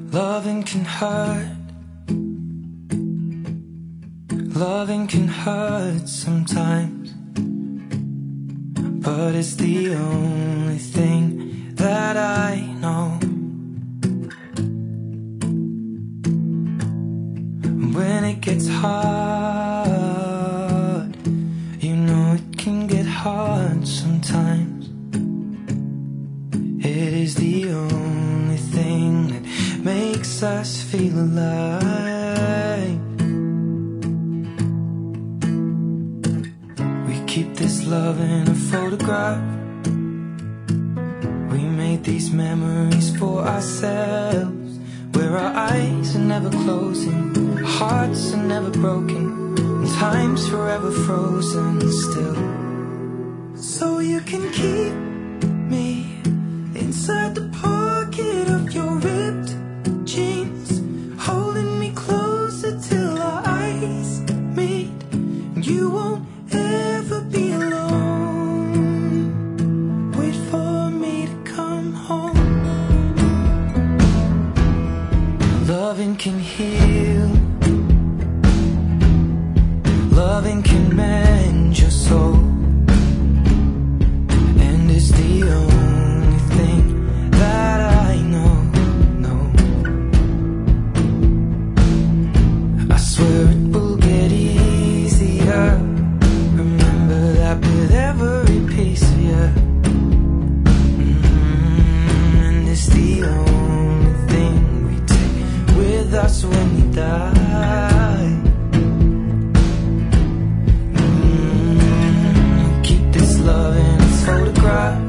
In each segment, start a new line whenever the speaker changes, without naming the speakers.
Loving can hurt. Loving can hurt sometimes, but it's the only thing that I know. When it gets hard, you know it can get hard sometimes. It is the only thing that makes us feel alive. We keep this love in a photograph. We made these memories for ourselves, where our eyes are never closing, hearts are never broken, and time's forever frozen still. So you can keep me inside the pocket of your ripped jeans, holding me closer till our eyes meet. You won't ever be alone. Wait for me to come home. Loving can heal. Loving can mend your soul, and it's the only thing that I know. I swear it will get easier. Remember that with every piece of you. And it's the only thing we take with us when we die. Keep this love in a photograph.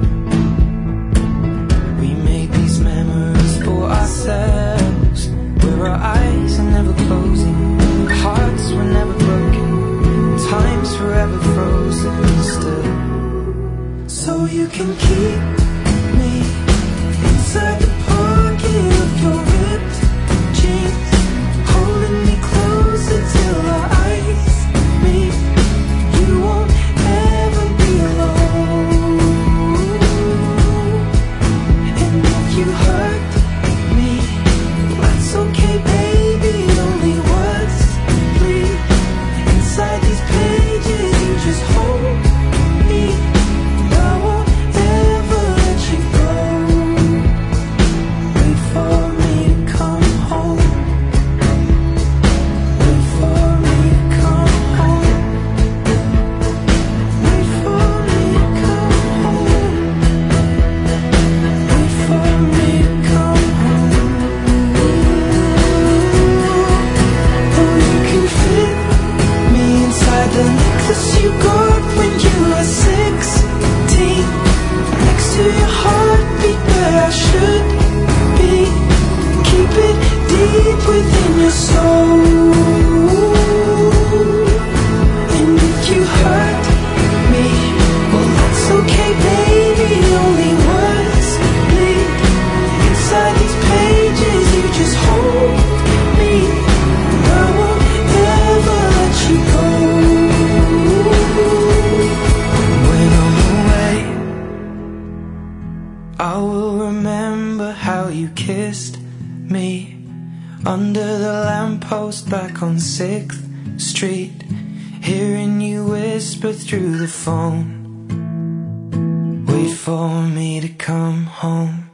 We made these memories for ourselves, where our eyes are never closing, hearts were never broken, time's forever frozen still. So you can keep me inside the pocket of your ripped jeans, holding me closer till our eyes meet. You won't ever be alone. And if you hurt me, that's okay, baby. Only words bleed inside these pages. You just hold me. I won't ever let you go. Wait for me to come home. Wait for me to come home. Wait for me to come home. Wait for me to come home. Oh, you can fit me inside the necklace you got when you were 16, next to your heartbeat where I should be. Keep it deep within your soul. And if you hurt me, well, that's okay, baby. Only words bleed inside these pages. You just hold me. I won't ever let you go. When I'm away, I will remember how you kissed me under the lamppost back on 6th Street, hearing you whisper through the phone. Wait for me to come home.